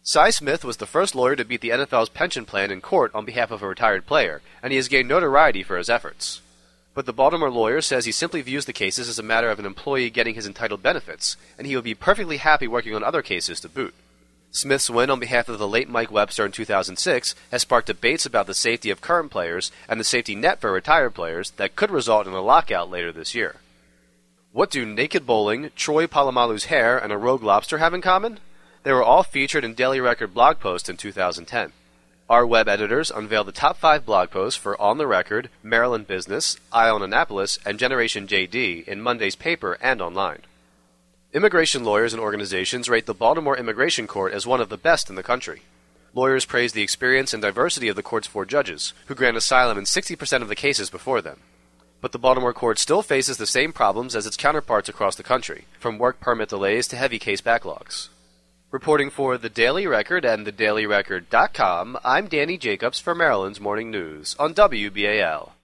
Cy Smith was the first lawyer to beat the NFL's pension plan in court on behalf of a retired player, and he has gained notoriety for his efforts. But the Baltimore lawyer says he simply views the cases as a matter of an employee getting his entitled benefits, and he would be perfectly happy working on other cases to boot. Smith's win on behalf of the late Mike Webster in 2006 has sparked debates about the safety of current players and the safety net for retired players that could result in a lockout later this year. What do naked bowling, Troy Polamalu's hair, and a rogue lobster have in common? They were all featured in Daily Record blog posts in 2010. Our web editors unveiled the top 5 blog posts for On the Record, Maryland Business, Eye on Annapolis, and Generation JD in Monday's paper and online. Immigration lawyers and organizations rate the Baltimore Immigration Court as one of the best in the country. Lawyers praise the experience and diversity of the court's 4 judges, who grant asylum in 60% of the cases before them. But the Baltimore court still faces the same problems as its counterparts across the country, from work permit delays to heavy case backlogs. Reporting for The Daily Record and TheDailyRecord.com, I'm Danny Jacobs for Maryland's Morning News on WBAL.